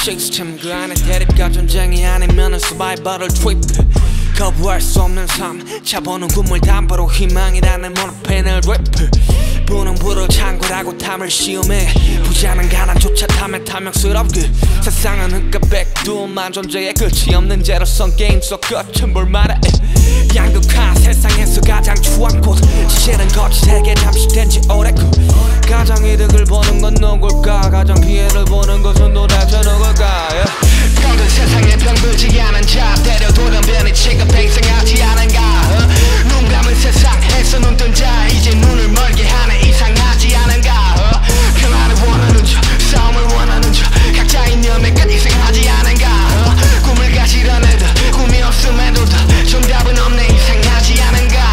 시스템 그 안에 대립과 전쟁이 아니면은 서바이벌을 트립 거부할 수 없는 삶 차보는 꿈을 담보로 희망이라는 모노펜을 랩 부는 불을 창고라고 탐을 시험해 부자는 가난조차 탐에 탐욕스럽게 세상은 흑과 백두만 존재의 끝이 없는 제로성 게임 속 끝은 볼만해 양극화 세상에서 가장 추한 곳 실은 거짓에게 잠식된 지 오래고 가장 이득을 보는 건 누굴까 가장 피해를 보는 것은 도대체 누굴까 모든 세상에 병들지 않은 자 때려 돌연변이 취급해 이상하지 않은가 눈 감은 세상에서 눈 뜬 자 이제 눈을 멀게 하네 이상하지 않은가 평화를 원하는 자 싸움을 원하는 자 각자 이념의 끝 이상하지 않은가 꿈을 가지던 애들 꿈이 없음에도 다 정답은 없네 이상하지 않은가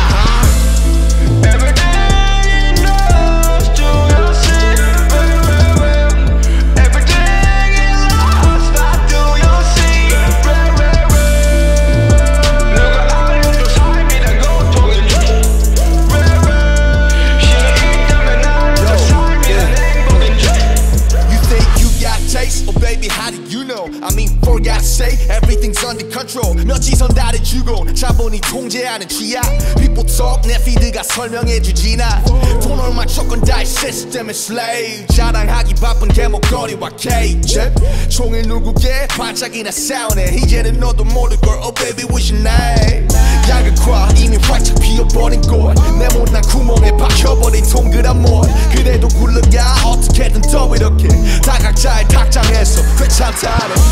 I mean for God's sake everything's under control 몇 지선 다려주고 자본이 통제하는 취약 People talk 내 피드가 설명해주지나 돈 얼마 조건 다이 시스템의 slave 자랑하기 바쁜 개목걸이와 케이크 총일 누구게 반짝이나 싸우네 이제는 너도 모를걸 Oh baby what's your name 양극화 이미 활짝 피어버린 꽃내 못난 구멍에 박혀버린 동그란 못 그래도 굴러가 어떻게든 더 이렇게 다 각자의 탁장에서 괜찮다네